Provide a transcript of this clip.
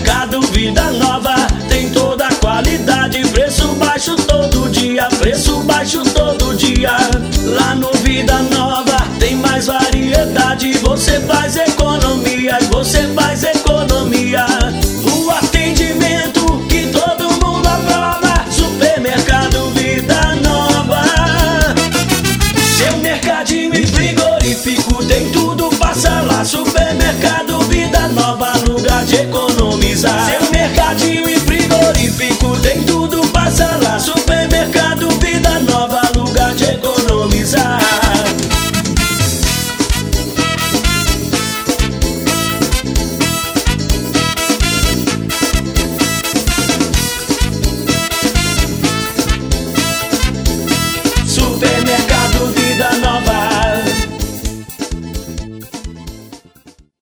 Supermercado Vida Nova tem toda a qualidade, preço baixo todo dia, preço baixo todo dia. Lá no Vida Nova tem mais variedade, você faz economia e você